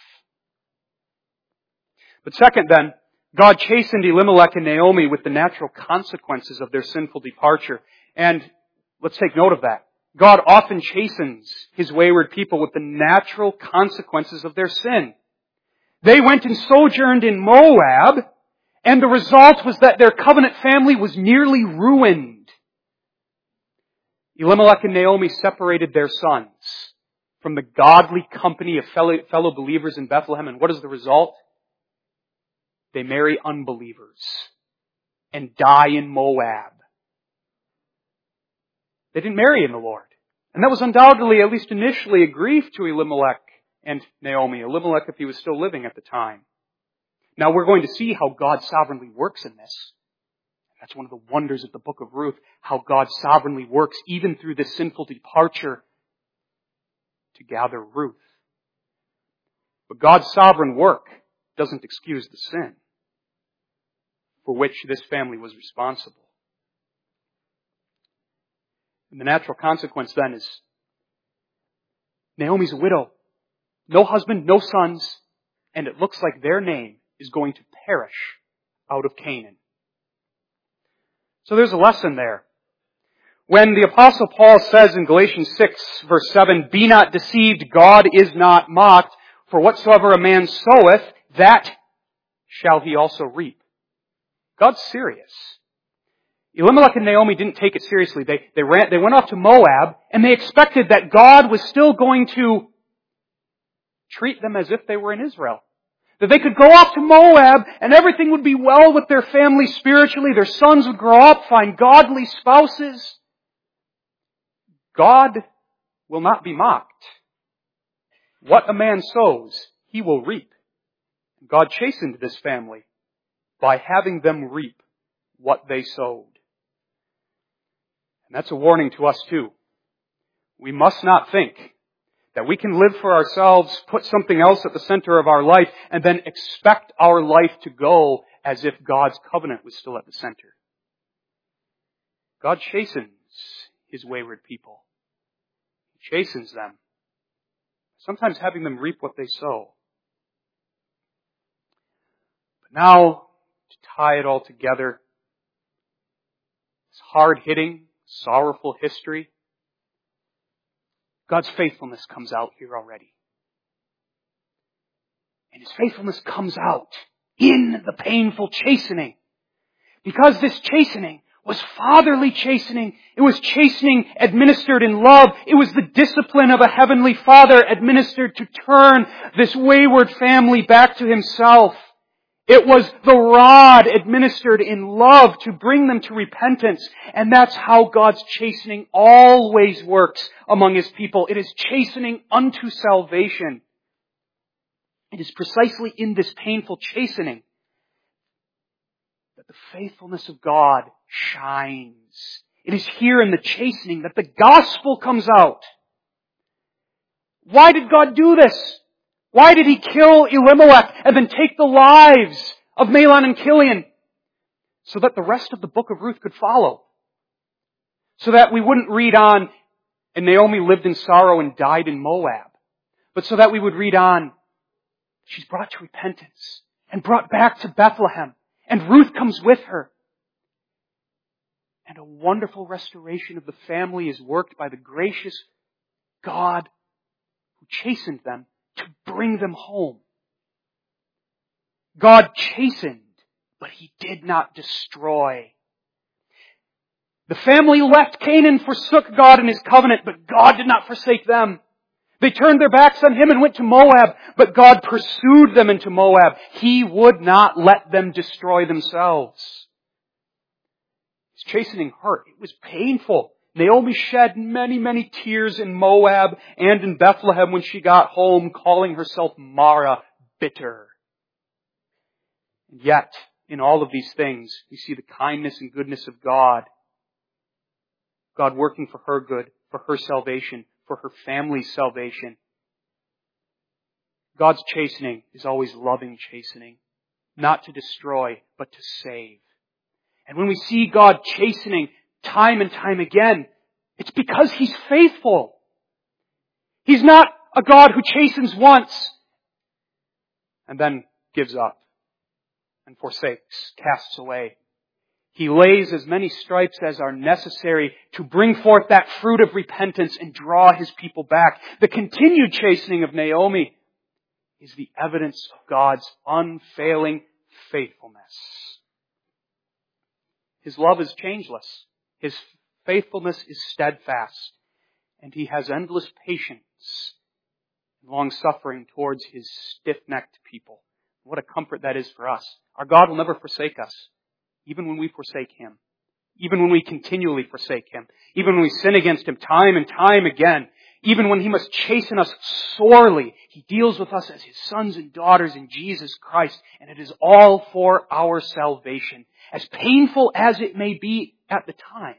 But second then, God chastened Elimelech and Naomi with the natural consequences of their sinful departure. And let's take note of that. God often chastens His wayward people with the natural consequences of their sin. They went and sojourned in Moab, and the result was that their covenant family was nearly ruined. Elimelech and Naomi separated their sons from the godly company of fellow, fellow believers in Bethlehem, and what is the result? They marry unbelievers and die in Moab. They didn't marry in the Lord. And that was undoubtedly, at least initially, a grief to Elimelech and Naomi. Elimelech, if he was still living at the time. Now we're going to see how God sovereignly works in this. That's one of the wonders of the book of Ruth, how God sovereignly works even through this sinful departure to gather Ruth. But God's sovereign work doesn't excuse the sin for which this family was responsible. And the natural consequence then is Naomi's a widow. No husband, no sons, and it looks like their name is going to perish out of Canaan. So there's a lesson there. When the Apostle Paul says in Galatians six, verse seven, "Be not deceived, God is not mocked, for whatsoever a man soweth, that shall he also reap." God's serious. Elimelech and Naomi didn't take it seriously. They, they, ran, they went off to Moab, and they expected that God was still going to treat them as if they were in Israel. That they could go off to Moab, and everything would be well with their family spiritually. Their sons would grow up, find godly spouses. God will not be mocked. What a man sows, he will reap. God chastened this family by having them reap what they sowed. And that's a warning to us too. We must not think that we can live for ourselves, put something else at the center of our life, and then expect our life to go as if God's covenant was still at the center. God chastens His wayward people. He chastens them, sometimes having them reap what they sow. But now, to tie it all together, this hard-hitting, sorrowful history, God's faithfulness comes out here already. And His faithfulness comes out in the painful chastening. Because this chastening was fatherly chastening. It was chastening administered in love. It was the discipline of a heavenly Father administered to turn this wayward family back to Himself. It was the rod administered in love to bring them to repentance. And that's how God's chastening always works among His people. It is chastening unto salvation. It is precisely in this painful chastening that the faithfulness of God shines. It is here in the chastening that the gospel comes out. Why did God do this? Why did He kill Elimelech and then take the lives of Mahlon and Chilion? So that the rest of the book of Ruth could follow. So that we wouldn't read on, and Naomi lived in sorrow and died in Moab. But so that we would read on, she's brought to repentance and brought back to Bethlehem. And Ruth comes with her. And a wonderful restoration of the family is worked by the gracious God who chastened them to bring them home. God chastened, but He did not destroy. The family left Canaan, forsook God and His covenant, but God did not forsake them. They turned their backs on Him and went to Moab, but God pursued them into Moab. He would not let them destroy themselves. His chastening hurt. It was painful. Naomi shed many, many tears in Moab and in Bethlehem when she got home, calling herself Mara, bitter. And yet, in all of these things, we see the kindness and goodness of God. God working for her good, for her salvation, for her family's salvation. God's chastening is always loving chastening, not to destroy, but to save. And when we see God chastening time and time again, it's because He's faithful. He's not a God who chastens once and then gives up and forsakes, casts away. He lays as many stripes as are necessary to bring forth that fruit of repentance and draw His people back. The continued chastening of Naomi is the evidence of God's unfailing faithfulness. His love is changeless. His faithfulness is steadfast. And He has endless patience and long-suffering towards His stiff-necked people. What a comfort that is for us. Our God will never forsake us, even when we forsake Him. Even when we continually forsake Him. Even when we sin against Him time and time again. Even when He must chasten us sorely, He deals with us as His sons and daughters in Jesus Christ. And it is all for our salvation. As painful as it may be at the time,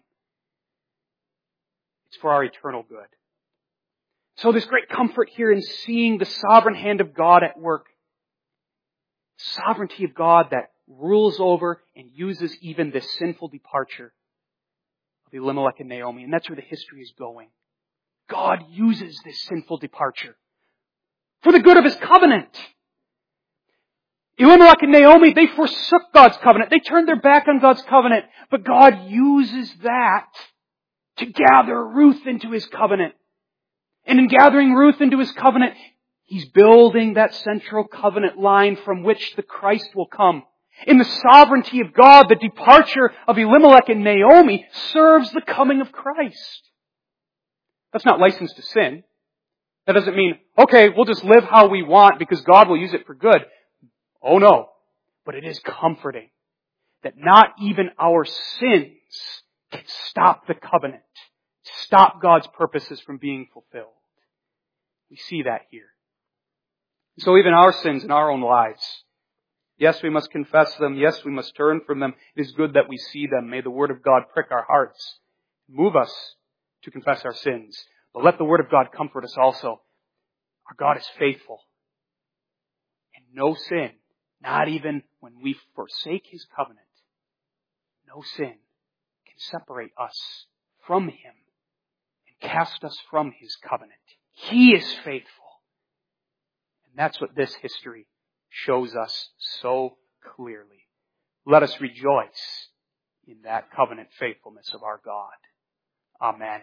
it's for our eternal good. So there's great comfort here in seeing the sovereign hand of God at work. Sovereignty of God that rules over and uses even this sinful departure of Elimelech and Naomi. And that's where the history is going. God uses this sinful departure for the good of His covenant. Elimelech and Naomi, they forsook God's covenant. They turned their back on God's covenant. But God uses that to gather Ruth into His covenant. And in gathering Ruth into His covenant, He's building that central covenant line from which the Christ will come. In the sovereignty of God, the departure of Elimelech and Naomi serves the coming of Christ. That's not license to sin. That doesn't mean, okay, we'll just live how we want because God will use it for good. Oh no. But it is comforting that not even our sins can stop the covenant, stop God's purposes from being fulfilled. We see that here. So even our sins in our own lives, yes, we must confess them. Yes, we must turn from them. It is good that we see them. May the Word of God prick our hearts, move us to confess our sins. But let the Word of God comfort us also. Our God is faithful. And no sin, not even when we forsake His covenant, no sin can separate us from Him and cast us from His covenant. He is faithful. And that's what this history shows us so clearly. Let us rejoice in that covenant faithfulness of our God. Amen.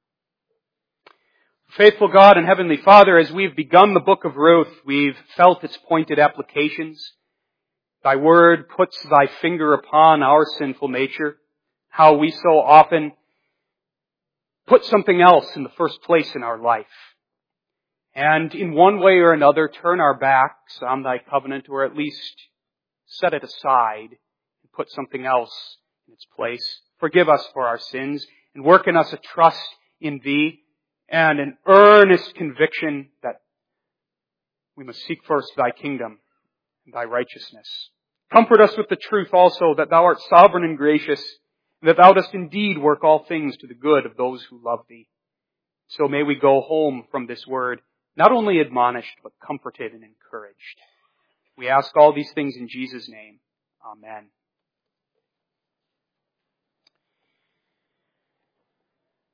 Faithful God and Heavenly Father, as we've begun the book of Ruth, we've felt its pointed applications. Thy word puts Thy finger upon our sinful nature, how we so often put something else in the first place in our life. And in one way or another, turn our backs on Thy covenant, or at least set it aside and put something else in its place. Forgive us for our sins and work in us a trust in Thee and an earnest conviction that we must seek first Thy kingdom and Thy righteousness. Comfort us with the truth also that Thou art sovereign and gracious, and that Thou dost indeed work all things to the good of those who love Thee. So may we go home from this word not only admonished, but comforted and encouraged. We ask all these things in Jesus' name. Amen.